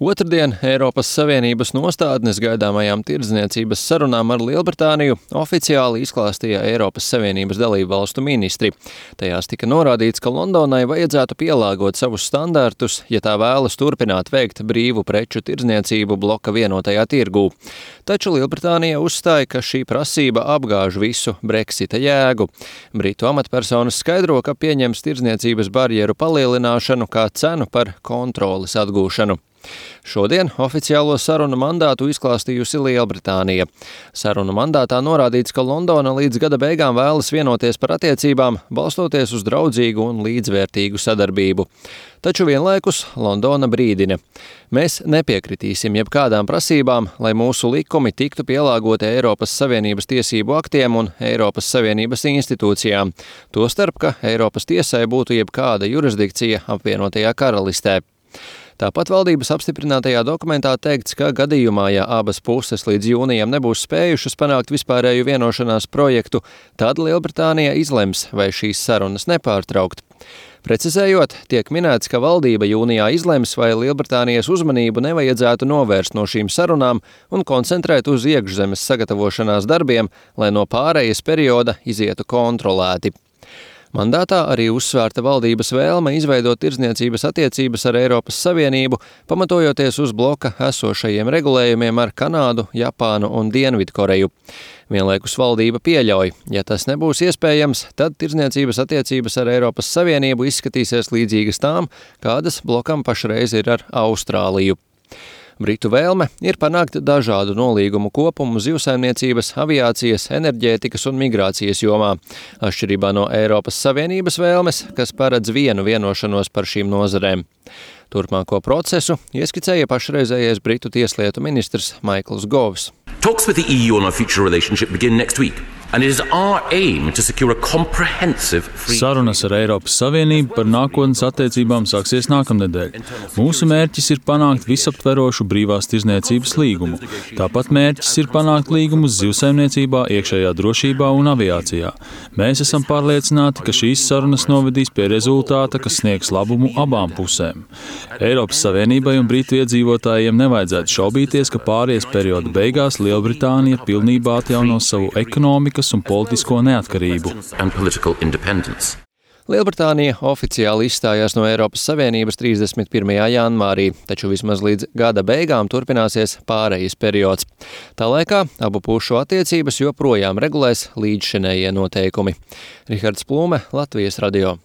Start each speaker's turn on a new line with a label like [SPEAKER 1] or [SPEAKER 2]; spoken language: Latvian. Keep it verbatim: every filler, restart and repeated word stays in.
[SPEAKER 1] Otrdien Eiropas Savienības nostādnes gaidāmajām tirdzniecības sarunām ar Lielbritāniju oficiāli izklāstīja Eiropas Savienības dalību valstu ministri. Tajās tika norādīts, ka Londonai vajadzētu pielāgot savus standartus, ja tā vēlas turpināt veikt brīvu preču tirdzniecību bloka vienotajā tirgū. Taču Lielbritānija uzstāja, ka šī prasība apgāž visu Brexita jēgu. Britu amatpersonas skaidro, ka pieņems tirdzniecības barjeru palielināšanu kā cenu par kontroles atgūšanu. Šodien oficiālo sarunu mandātu izklāstījusi Lielbritānija. Sarunu mandātā norādīts, ka Londona līdz gada beigām vēlas vienoties par attiecībām, balstoties uz draudzīgu un līdzvērtīgu sadarbību. Taču vienlaikus Londona brīdina. Mēs nepiekritīsim jebkādām prasībām, lai mūsu likumi tiktu pielāgoti Eiropas Savienības tiesību aktiem un Eiropas Savienības institūcijām, tostarp, ka Eiropas tiesai būtu jebkāda jurisdikcija apvienotajā karalistē. Tāpat valdības apstiprinātajā dokumentā teikts, ka gadījumā, ja abas puses līdz jūnijam nebūs spējušas panākt vispārēju vienošanās projektu, tad Lielbritānija izlems, vai šīs sarunas nepārtraukt. Precizējot, tiek minēts, ka valdība jūnijā izlems, vai Lielbritānijas uzmanību nevajadzētu novērst no šīm sarunām un koncentrēt uz iekšzemes sagatavošanās darbiem, lai no pārejas perioda izietu kontrolēti. Mandātā arī uzsvērta valdības vēlme izveidot tirdzniecības attiecības ar Eiropas Savienību, pamatojoties uz bloka esošajiem regulējumiem ar Kanādu, Japānu un Dienvidkoreju. Vienlaikus valdība pieļauj, ja tas nebūs iespējams, tad tirdzniecības attiecības ar Eiropas Savienību izskatīsies līdzīgas tām, kādas blokam pašreiz ir ar Austrāliju. Britu vēlme ir panākt dažādu nolīgumu kopumu zivsaimniecības, aviācijas, enerģētikas un migrācijas jomā, atšķirībā no Eiropas Savienības vēlmes, kas paredz vienu vienošanos par šīm nozarēm. Turpmāko procesu ieskicēja pašreizējais Britu tieslietu ministrs Maikls Govs.
[SPEAKER 2] Talks with the E U on our future relationship begin next week. And it is our aim to secure a comprehensive free...
[SPEAKER 3] Sarunas ar Eiropas Savienību par nākotnes attiecībām sāksies nākamnedēļ. Mūsu mērķis ir panākt visaptverošu brīvās tirdzniecības līgumu. Tāpat mērķis ir panākt līgumus zivsaimniecībā, iekšējā drošībā un aviācijā. Mēs esam pārliecināti, ka šīs sarunas novedīs pie rezultāta, kas sniegs labumu abām pusēm. Eiropas Savienībai un Britu iedzīvotājiem nevajadzētu šaubīties, ka pāries perioda beigās Lielbritānija pilnībā atjaunos savu ekonomikas un politisko neatkarību.
[SPEAKER 1] Lielbritānija oficiāli izstājās no Eiropas Savienības trīsdesmit pirmajā janvārī, taču vismaz līdz gada beigām turpināsies pārejas periods. Tā laikā abu pušu attiecības joprojām regulēs līdzšinējie noteikumi. Rihards Plūme, Latvijas radio.